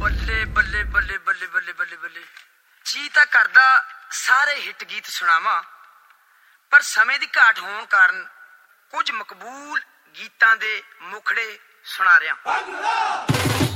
ਬੱਲੇ ਬੱਲੇ ਬੱਲੇ ਬੱਲੇ ਬੱਲੇ ਬੱਲੇ ਬੱਲੇ ਜੀ ਤਾਂ ਕਰਦਾ ਸਾਰੇ ਹਿੱਟ ਗੀਤ ਸੁਣਾਵਾਂ, ਪਰ ਸਮੇਂ ਦੀ ਘਾਟ ਹੋਣ ਕਾਰਨ ਕੁਝ ਮਕਬੂਲ ਗੀਤਾਂ ਦੇ ਮੁਖੜੇ ਸੁਣਾ ਰਿਹਾ।